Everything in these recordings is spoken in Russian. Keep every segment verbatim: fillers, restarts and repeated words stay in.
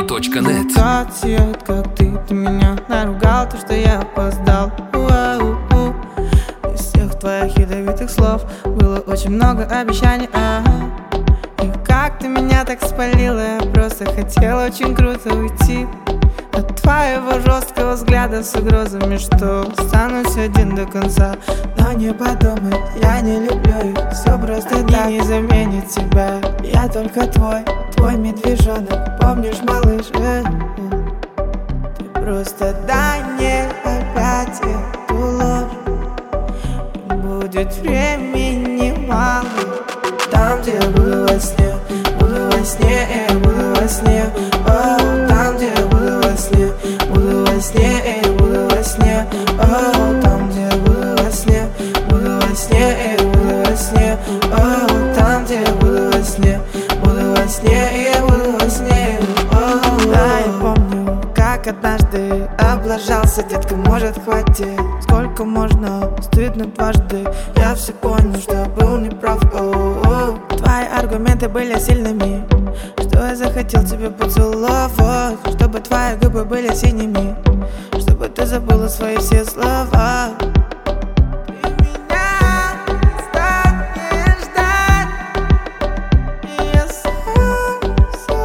точка нет. Тот свет, как ты, ты меня наругал, то, что я опоздал. У-а-у-у. Из всех твоих ядовитых слов было очень много обещаний, ага. И как ты меня так спалила, я просто хотела очень круто уйти от твоего жесткого взгляда с угрозами, что останусь один до конца. Но не подумай, я не люблю их, все просто так не заменит тебя. Я только твой, твой медвежонок, помнишь, малыш? Э -э. Ты просто дай мне опять эту ложь, будет времени мало. Там, где я буду во сне, буду во сне, я буду во сне. О, там, где я буду во сне, буду во сне, я буду во сне. О, там, где я буду во сне, буду во сне, я буду во сне. О, там, где я буду во сне, буду во сне, я буду во сне. О, да, я помню, как однажды облажался, детка, может, хватит. Сколько можно, стыдно дважды. Я все понял, что был неправ. О-о-о. Твои аргументы были сильными, что я захотел тебя поцеловать, чтобы твои губы были синими, чтобы ты забыла свои все слова. Ты меня станешь ждать, и я сам,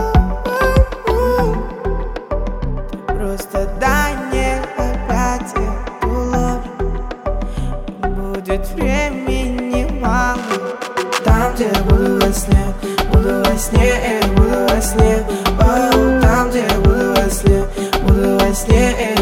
сам. Ты просто дай мне опять эту ложь, будет времени мало. Там, где я буду во сне, буду во сне, я буду во сне. О, там, где я буду во сне, буду во сне.